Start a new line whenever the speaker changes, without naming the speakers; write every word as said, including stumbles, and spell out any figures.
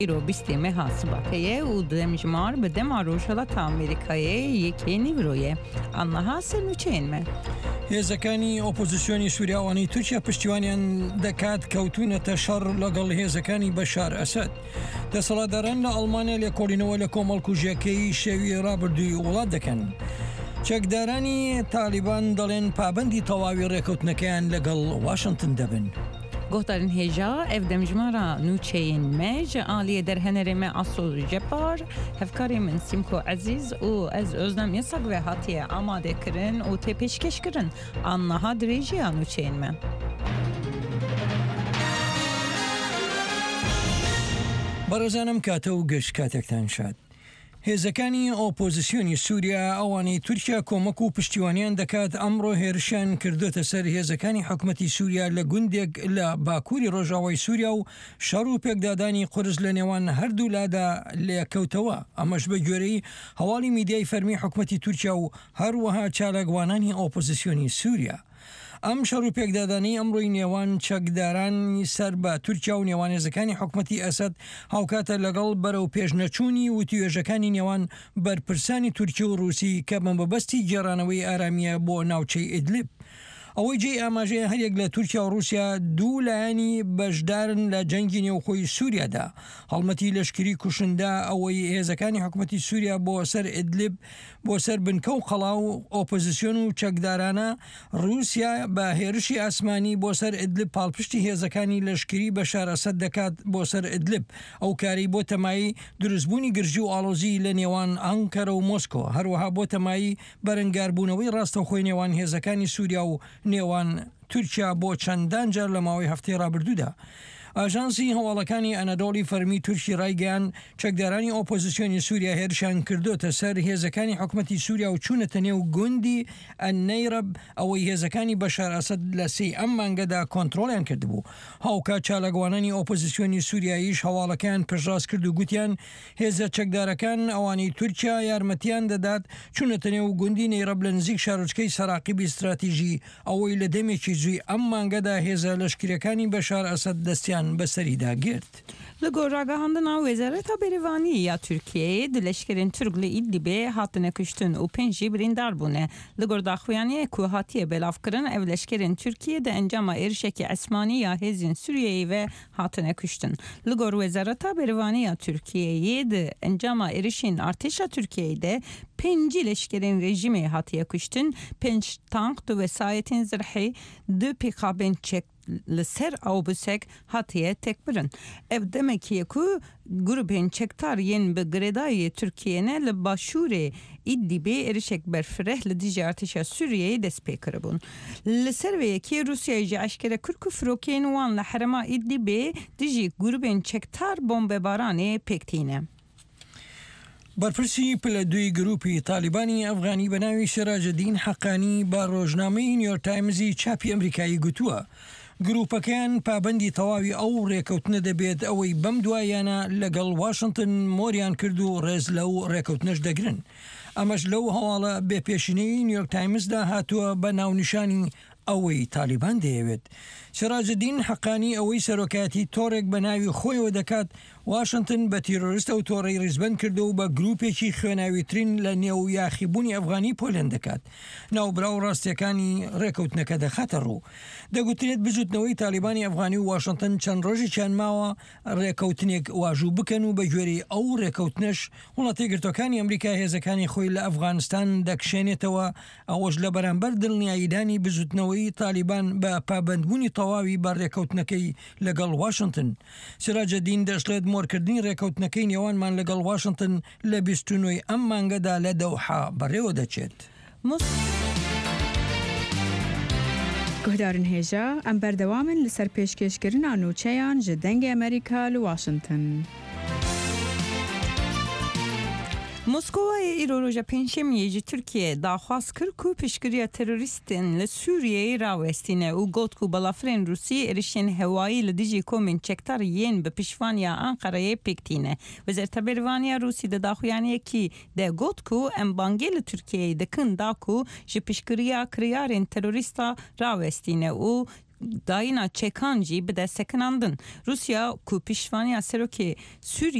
رو بیستی مها سباکیه و دمجمار به دم روشالات آمریکایی یکی نیورویه آنها سرنوچین me.
هێزەکانی ئۆپۆزیسیۆنی سووریاوانی تورکیا پشتیوانیان دەکات کەوتونەتە شەڕ لەگەڵ هێزەکانی بەشار ئەسەد. دەسەڵاتداران لە ئەڵمانیا لێکۆڵینەوە لە کۆمەڵکوژیەکەی شێوی ڕابردووی وڵات دەکەن. چەکدارانی تالیبان دەڵێن پابەندی تەواوی ڕێکەوتنەکەیان لەگەڵ واشنگتن دەبن.
گفتن هجا اف دمجمارا نوچین مج آلیه در هنری ما اصول جبار هفکاری من سیمکو عزیز و از ازنم یساق و حتیه آماده کرن و تی پیشکش کرن آنها دریجی نوچین ما
بەڕێزانم کاتە و گەشت کاتێکتان شاد. هێزەکانی ئۆپۆزیسیۆنی سووریا ئەوانەی تورکیا کۆمەک و پشتیوانیان دەکات ئەمڕۆ هێرشیان کردوتە سەر هێزەکانی حکومەتی سووریا لە گوندێک لە باکووری ڕۆژاوای سووریا و شەڕ و پێکدادانی قورس لە نێوان هەردوو لادا لێکەوتەوە. ئەمەش بە گوێرەی هەواڵی میدیای فەرمی حکومەتی تورکیا و هەروەها چالاکوانانی ئۆپۆزیسیۆنی سووریا. ئەم شەڕ و پێکدادانی ئەمڕۆی نێوان چەکدارانی سەر بە تورکیا و نێوانێزەکانی حکومەتی ئەسەد هاوکاتە لەگەڵ بەرەو پێشنەچوونی و توێژەکانی نێوان بەرپرسانی تورکی و رووسی کە بەمەبەستی گێڕانەوەی ئارامیە بۆ ناوچەی ئیدلیب. ئەوەی جێ ئاماژەیە هەرێک لە تورکیا و رووسیا دوو لایانی بەشدارن لە جەنگی نێوخۆی سووریادا. هەڵمەتی لەشکری کوشندا ئەوەی هێزەکانی حکومەتی سووریا بۆ سەر ئیدلیب بۆ سەر بنکە و قەڵا و ئۆپۆزیسیۆن و چەکدارانە رووسیا بە هێرشی ئاسمانی بۆ سەر ئیدلیب پاڵپشتی هێزەکانی لەشکری بەشار ئەسەد دەکات بۆ سەر ئیدلیب. ئەو کاری بۆ تەمایی دروستبوونی گرژی و ئاڵۆزی لە نێوان ئەنکەرە و مۆسکۆ، هەروەها بۆ تەمایی بەرەنگاربوونەوەی ڕاستەوخۆی نێوان هێزەکانی سووریا و نێوان تورکیا بۆ چەندان جار لە ماوەی هەفتەی ڕابردوودا. ئاژانسی هەواڵەکانی ئەنەدۆڵی فەرمی تورکی ڕایگەیان چەکدارانی ئۆپۆزیسیۆنی سووریا هێرشیان کردوتە سەر هێزەکانی حکومەتی سووریا و چوونەتە نێو گوندی ئەنەیرەب ئەوەی هێزەکانی بەشار ئەسەد لە سێی ئەم مانگەدا کۆنتڕۆڵیان کردبوو. هاوکات چالاکوانانی ئۆپۆزیسیۆنی سووریاییش هەواڵەکەیان پێشڕاست کرد و گوتیان هێزە چەکدارەکان ئەوانی تورکیا یارمەتیان دەدات چوونەتە نێو گوندی نەیرەب لە نزیک شارۆچکەی سەراقیبی استراتیژی ئەوەی لە دەمێکی جووی ئەم مانگەدا هێزە لەشکریەکانی بەشار ئەسەد دەستیان بەسەریدا گرت.
Li gorragahanda Wezareta Berevaniye ya Türkiye'ye dileşkerin Türkli İdlib'e hatine kuştun û pênc birîndar bûne. Li gor daxuyaniye ku hatiye belavkirin ev leşkerin Türkiye'de encama êrişekî esmanî ya hêzên Sûriyeyê ve hatine kuştun. Li gor Wezareta Berevaniye ya Türkiye'ye de encama êrişên artêşa Türkiye'de pêncî leşkerin rejimê hatiye kuştun, pênc tank du vesayetên zırhî du pêxabên çek li ser awbûsek hatiye tekbirin. Ev demekiye ku grubên çektar yên bi girêdayê Tirkiyeyê li başûrê İdlibê êrişek berfireh li dijî artêşa Sûriyeyê dest pê kiribûn. Li ser vê yekê Rusyayê jî eşkere kir ku firokeyên wan li herêma İdlibê dijî grubên çektar bombebaranê pêktîne.
بەرپرسی پلە دوی گروپی تالیبانی ئەفغانی بە ناوی سراجدین حەقانی با ڕۆژنامەی نیویۆرک تایمزی چاپی ئەمریکایی گوتووە گروپەکەیان پابەندی تەواوی ئەو ڕێکەوتنە دەبێت ئەوەی بەم دوایانە لەگەڵ واشنگتن مۆریان کرد و ڕێز لەو ڕێکەوتنەش دەگرن. ئەمەش لەو هەواڵە بێپێشینەی نیویۆرک تایمزدا هاتووە بە ناونیشانی ئەوەی تالیبان دەیەوێت. سراجدین حەقانی ئەوەی سەرۆکایەتی تۆڕێک بە ناوی خۆیەوە دەکات واشنگتن بە تیرۆریستە و تۆڕەی ریزبەند کردو و بە گروپێکی خوێناویترین لە نێو یاخیبوونی ئەفغانی پۆلەند دەکات. ناوبراو ڕاستیەکانی ڕێکەوتنەکە دەخاتە ڕوو. دەگوترێت بجوتنەوەی تالیبانی ئەفغانی و واشنگتن چەند ڕۆژێکیان ماوە ڕێکەوتنێک واژوو بکەن و بە گوێرەی ئەو ڕێکەوتنەش وڵاتی گرتوەکانی ئەمریکا هێزەکانی خۆی لە ئەفغانستان دەکشێنێتەوە، ئەوەش لە بەرامبەر دڵنیاییدانی بجوتنەوەی تالیبان بە پابەندبوونی تەواوی بە ڕێکەوتنەکەی لەگەڵ واشنگتن. سراجدین دەشڵێت مۆرکردنی ڕێکەوتنەکەی نێوانمان لەگەڵ واشنگتن لە بیست و نۆی ئەم مانگەدا لە دەوحا بەڕێوە دەچێت.
گهدارن هێژە ئەم بەردەوامن لەسەر پێشکەشکردنا نوچەیان ji dengê Amerîka li Washington.
Moskowayê îro roja pênçemiyê ji Tirkiyeyê daxwaz kir ku piştgiriya terorîstên li Sûriyeyê rawestîne û got ku balafirên Rûsî êrişên hewayî li dijî komên çektar yên bi piştvaniya Anqarayê pêktîne. Wezareta Berevaniya Rûsî di daxuyaniyekî de got ku em bangê li Tirkiyeyê dikin da ku ji piştgiriya kiryarên terorîsta rawestîne û dayına çekan jî bi destekinandin. Rusya ku piştvaniya serokê Sûriye